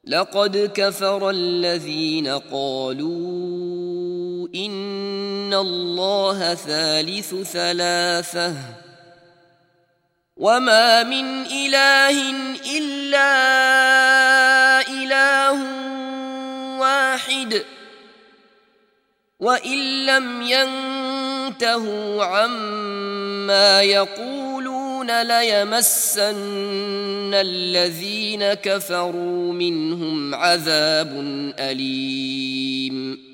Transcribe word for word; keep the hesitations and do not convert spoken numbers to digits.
لقد كفر الذين قالوا إن الله ثالث ثلاثة وما من إله إلا إله واحد وإن لم ينتهوا عما يقولون ليمسن الذين كفروا منهم عذاب أليم.